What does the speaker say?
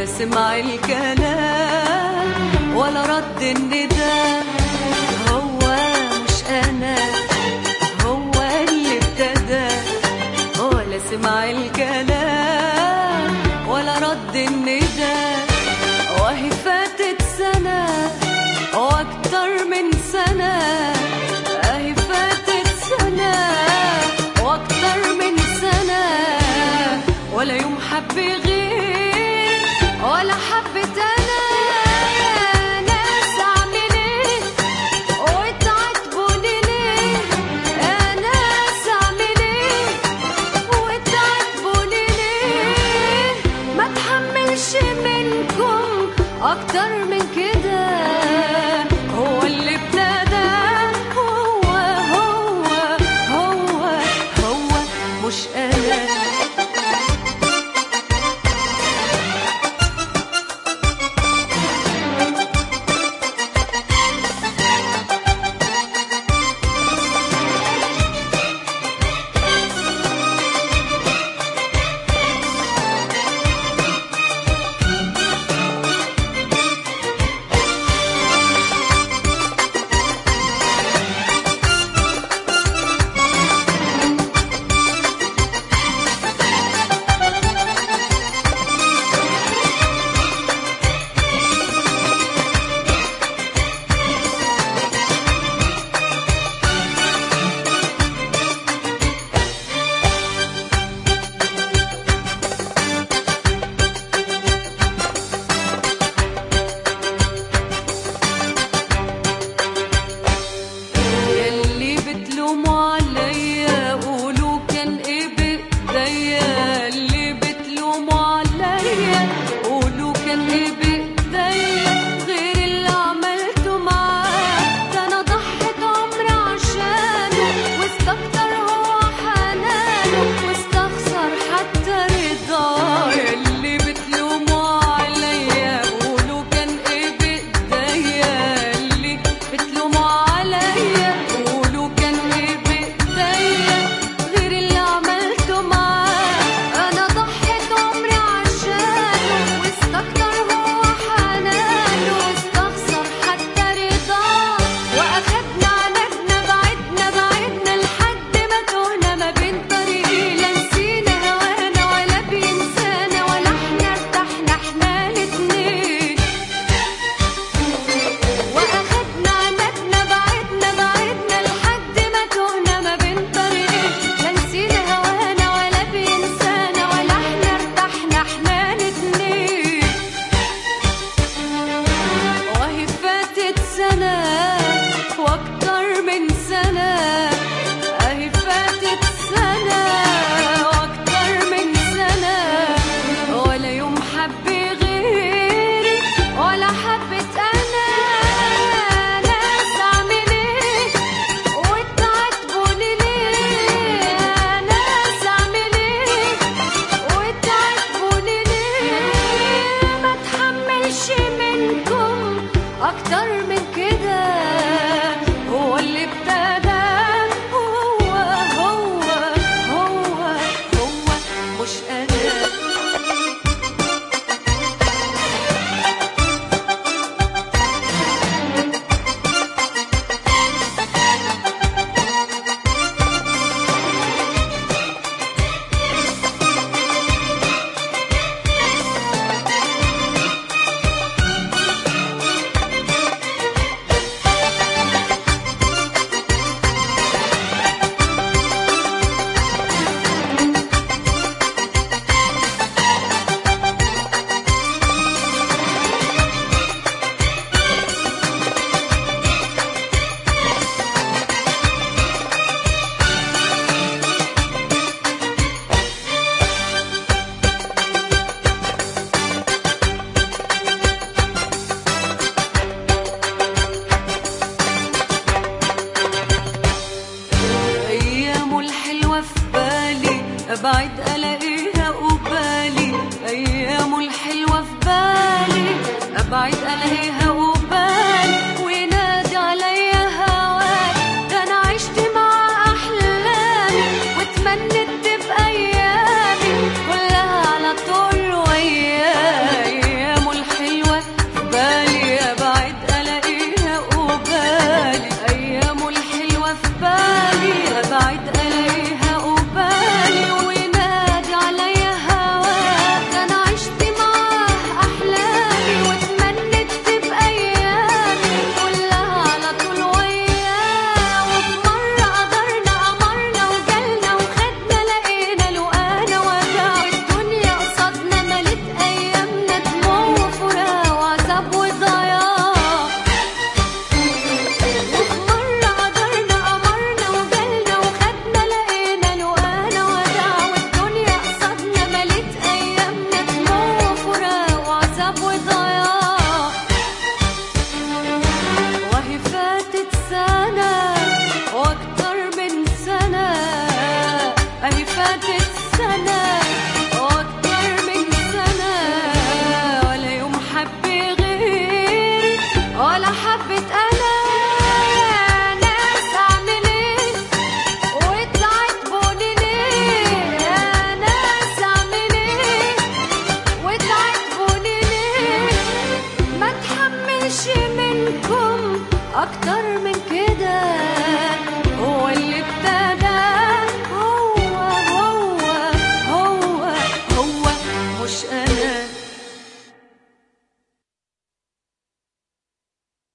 ولا سمع الكلام ولا رد النداء. هو مش أنا، هو اللي ابتدى، ولا سمع الكلام ولا رد النداء. وهي فاتت سنة واكتر من سنة، اهي فاتت سنة واكتر من سنة، ولا يوم حب غير ولا حبت انا. يا ناس اعمل ايه وتعاتبوني ليه؟ يا ناس اعمل ايه وتعاتبوني ليه؟ ما تحملش منكم اكتر من كده. هو اللي ابتدى، هو مش انا. ابعد الاقيها قبالي، ايامه الحلوه في بالي، ابعد الاقيها قبالي وينادي عليا هواك. ده انا عشت مع احلامي واتمنيت تبقى ايامي كلها على طول وياي. منكم أكتر من